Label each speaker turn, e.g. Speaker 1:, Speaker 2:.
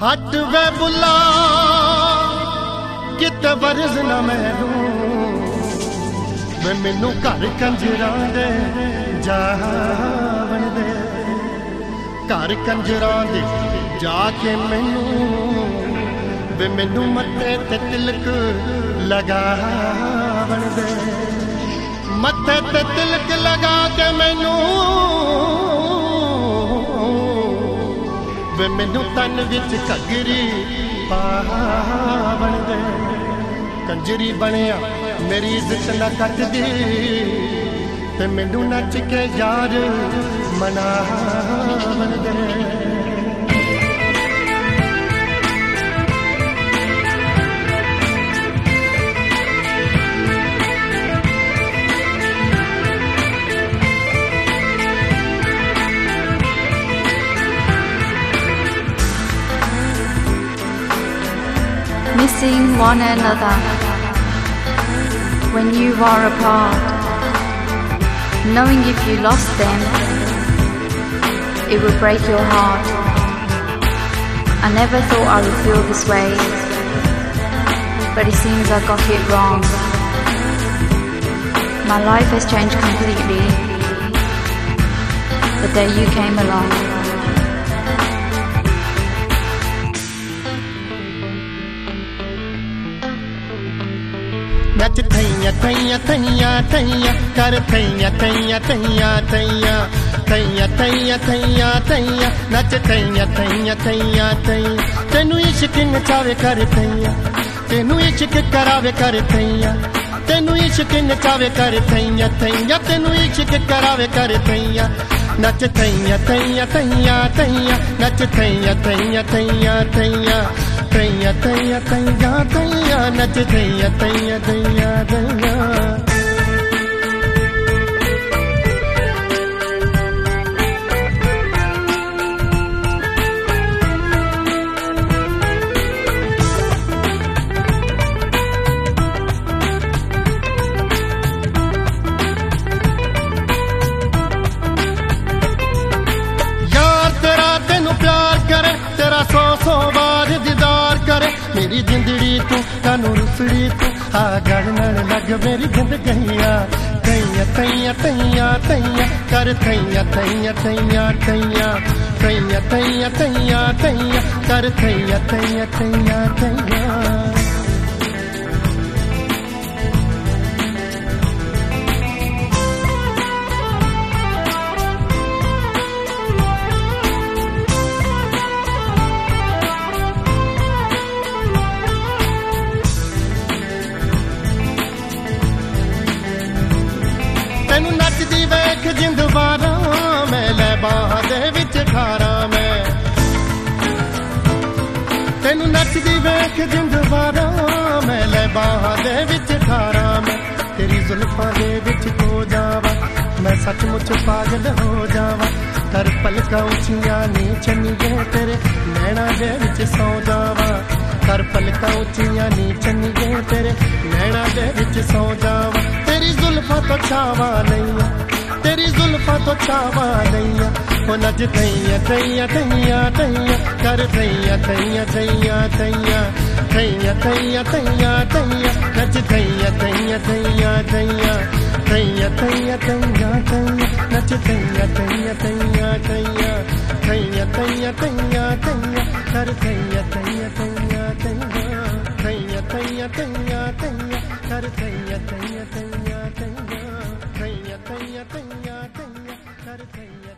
Speaker 1: हट वे बुला कित बरज ना मैनू वे मैनू घर कंजरां दे जावन दे घर कंजरां दे जाके मैनू वे मैनू मत्थे ते तिलक लगावन दे मत्थे ते तिलक लगा के मैनू वे मैनू तन विच घगरी पावन दे कंजरी बनिया मेरी इज्जत ना कट दी ते मैनू नच के यार मनावन दे
Speaker 2: Missing one another when you are apart, knowing if you lost them it would break your heart. I never thought I would feel this way, but it seems I got it wrong. My life has changed completely the day you came along.
Speaker 1: नच थैया थैया थैया थैया कर थैया थैया थैया थैया थैया थैया थैया थैया नच थैया थैया थैया थैया तेनू इश्क नचावे कर थैया तेनू इश्क करावे कर थैया तेनू इश्क नचावे कर थैया थैया तेनू इश्क करावे कर थैया नच थैया थैया थैया थैया नच थैया थैया थैया थैया थैया थैया थैया थैया नच थैया थैया थैया थैया सौ बार दीदार करे मेरी जिंदड़ी तू कानू रुसड़ी तू आ गड़न लग मेरी जिंदगिया तैया तैया तैया तैया कर तैया तैया तैया तैया तैया तैया तैया तैया कर तैया तैया तैया तैया तेनू नचदी वेख जिंदवारा मैं लै बाहां दे विच खारा मैं तेनू नचदी वेख जिंदवारा मैं लै बाहां दे विच खारा मैं तेरी जुल्फां दे विच खो जावा मैं सचमुच पागल हो जावा कर पलकां उच्चियां नी चन्निए तेरे नैना दे विच सौ जावा कर पलकां उच्चियां नी चन्निए तेरे नैना दे विच सौ जावा तेरी जुल्फां तो छावा नहीं तेरी जुल्फां तो छावा नहीं ओ नच थैया थैया थैया थैया कर थैया थैया थैया थैया थैया थैया थैया थैया नच थैया थैया थैया थैया थैया थैया थैया थैया नच थैया थैया थैया थैया थैया थैया थैया थैया कर थैया थैया थैया थैया थैया थैया थैया थैया कर थैया थैया थैया थैया थैया थैया थैया थैया कर थैया